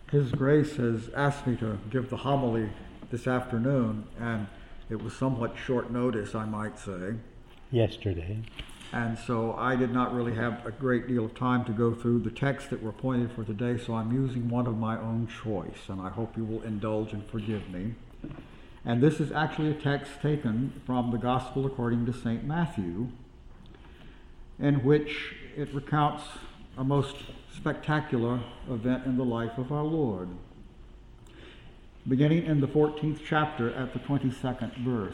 His Grace has asked me to give the homily this afternoon, and it was somewhat short notice, I might say. Yesterday. And so I did not really have a great deal of time to go through the texts that were appointed for today, so I'm using one of my own choice, and I hope you will indulge and forgive me. And this is actually a text taken from the Gospel according to St. Matthew, in which it recounts a most spectacular event in the life of our Lord. Beginning in the 14th chapter at the 22nd verse.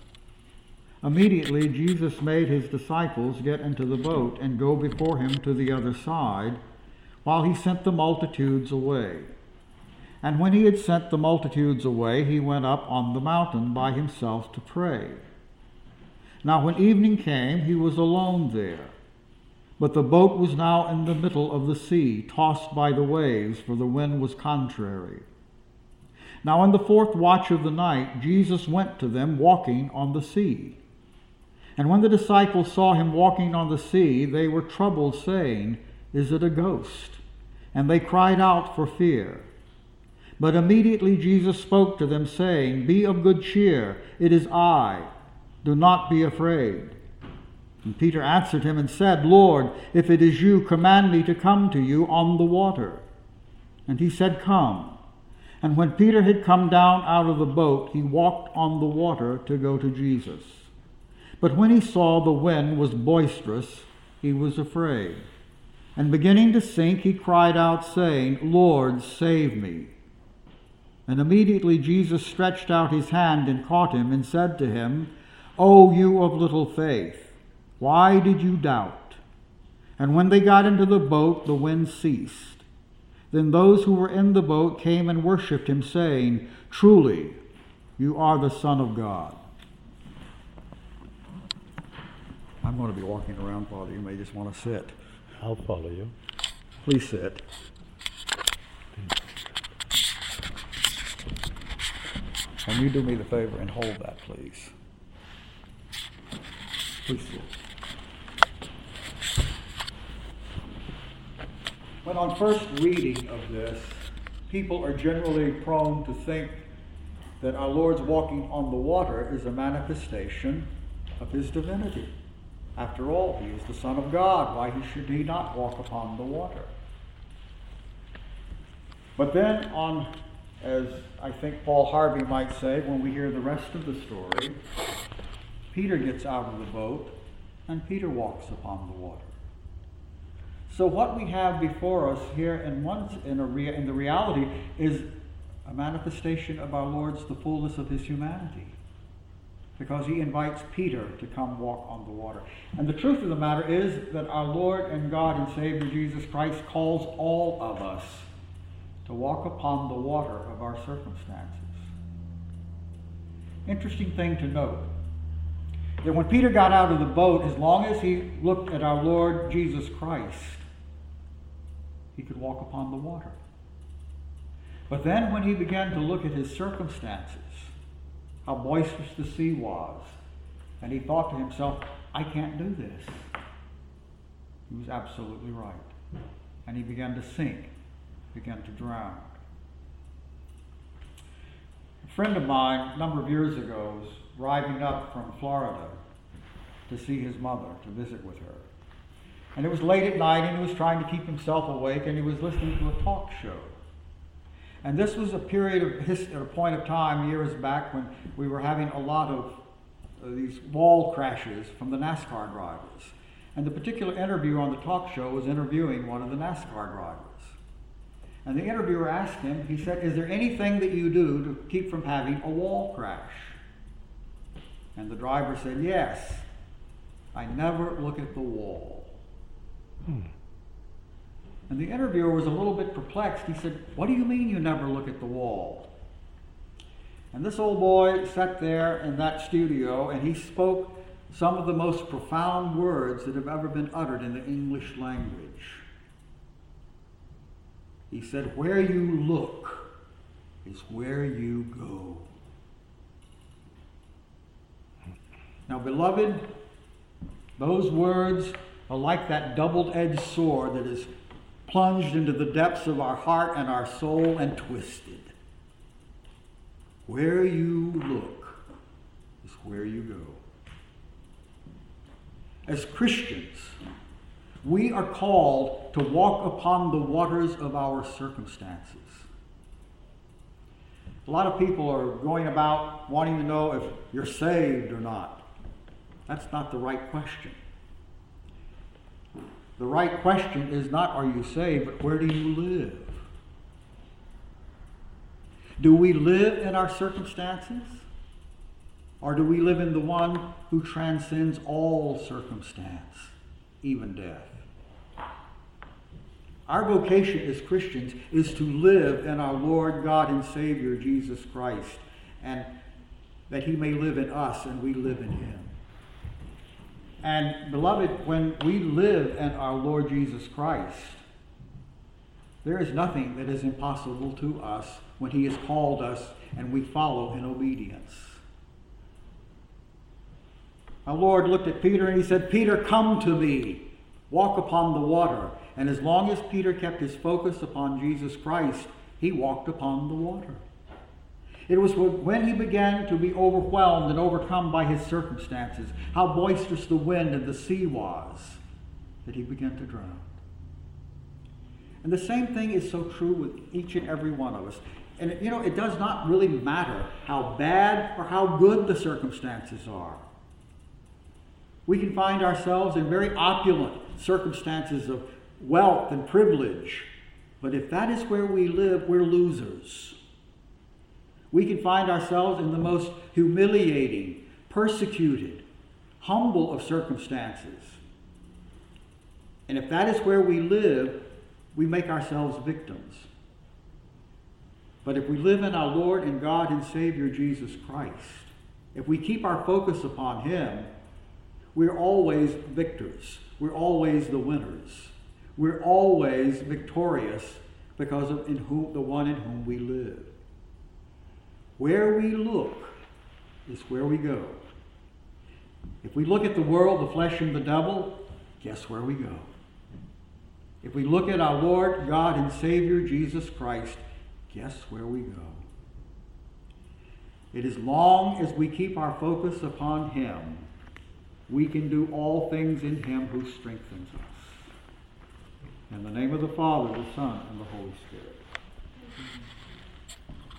Immediately Jesus made his disciples get into the boat and go before him to the other side, while he sent the multitudes away. And when he had sent the multitudes away, he went up on the mountain by himself to pray. Now when evening came, he was alone there. But the boat was now in the middle of the sea, tossed by the waves, for the wind was contrary. Now in the fourth watch of the night, Jesus went to them walking on the sea. And when the disciples saw him walking on the sea, they were troubled, saying, "Is it a ghost?" And they cried out for fear. But immediately Jesus spoke to them, saying, "Be of good cheer, it is I. Do not be afraid." And Peter answered him and said, "Lord, if it is you, command me to come to you on the water." And he said, "Come." And when Peter had come down out of the boat, he walked on the water to go to Jesus. But when he saw the wind was boisterous, he was afraid. And beginning to sink, he cried out, saying, "Lord, save me." And immediately Jesus stretched out his hand and caught him and said to him, "O you of little faith, why did you doubt?" And when they got into the boat, the wind ceased. Then those who were in the boat came and worshipped him, saying, "Truly, you are the Son of God." I'm going to be walking around, Father. You may just want to sit. I'll follow you. Please sit. And you do me the favor and hold that, please. Please sit. When on first reading of this, people are generally prone to think that our Lord's walking on the water is a manifestation of his divinity. After all, he is the Son of God. Why should he not walk upon the water? But then as I think Paul Harvey might say, when we hear the rest of the story, Peter gets out of the boat and Peter walks upon the water. So what we have before us here in the reality is a manifestation of our Lord's, the fullness of his humanity, because he invites Peter to come walk on the water. And the truth of the matter is that our Lord and God and Savior Jesus Christ calls all of us to walk upon the water of our circumstances. Interesting thing to note, that when Peter got out of the boat, as long as he looked at our Lord Jesus Christ, he could walk upon the water. But then when he began to look at his circumstances, how boisterous the sea was, and he thought to himself, "I can't do this," he was absolutely right. And he began to sink, began to drown. A friend of mine, a number of years ago, was driving up from Florida to see his mother, to visit with her. And it was late at night, and he was trying to keep himself awake, and he was listening to a talk show. And this was a period of a point of time years back when we were having a lot of these wall crashes from the NASCAR drivers. And the particular interviewer on the talk show was interviewing one of the NASCAR drivers. And the interviewer asked him, he said, "Is there anything that you do to keep from having a wall crash?" And the driver said, "Yes, I never look at the wall." And the interviewer was a little bit perplexed. He said, "What do you mean you never look at the wall?" And this old boy sat there in that studio, and he spoke some of the most profound words that have ever been uttered in the English language. He said, "Where you look is where you go." Now, beloved, those words are like that double-edged sword that is plunged into the depths of our heart and our soul and twisted. Where you look is where you go. As Christians, we are called to walk upon the waters of our circumstances. A lot of people are going about wanting to know if you're saved or not. That's not the right question. The right question is not are you saved, but where do you live? Do we live in our circumstances? Or do we live in the one who transcends all circumstance, even death? Our vocation as Christians is to live in our Lord God and Savior Jesus Christ, and that he may live in us and we live in him. And beloved, when we live in our Lord Jesus Christ, there is nothing that is impossible to us when he has called us and we follow in obedience. Our Lord looked at Peter and he said, "Peter, come to me. Walk upon the water." And as long as Peter kept his focus upon Jesus Christ, he walked upon the water. It was when he began to be overwhelmed and overcome by his circumstances, how boisterous the wind and the sea was, that he began to drown. And the same thing is so true with each and every one of us. And it does not really matter how bad or how good the circumstances are. We can find ourselves in very opulent circumstances of wealth and privilege, but if that is where we live, we're losers. We can find ourselves in the most humiliating, persecuted, humble of circumstances. And if that is where we live, we make ourselves victims. But if we live in our Lord and God and Savior Jesus Christ, if we keep our focus upon him, we're always victors. We're always the winners. We're always victorious because of the one in whom we live. Where we look is where we go. If we look at the world, the flesh, and the devil, guess where we go? If we look at our Lord, God, and Savior, Jesus Christ, guess where we go? It is long as we keep our focus upon him, we can do all things in him who strengthens us. In the name of the Father, the Son, and the Holy Spirit.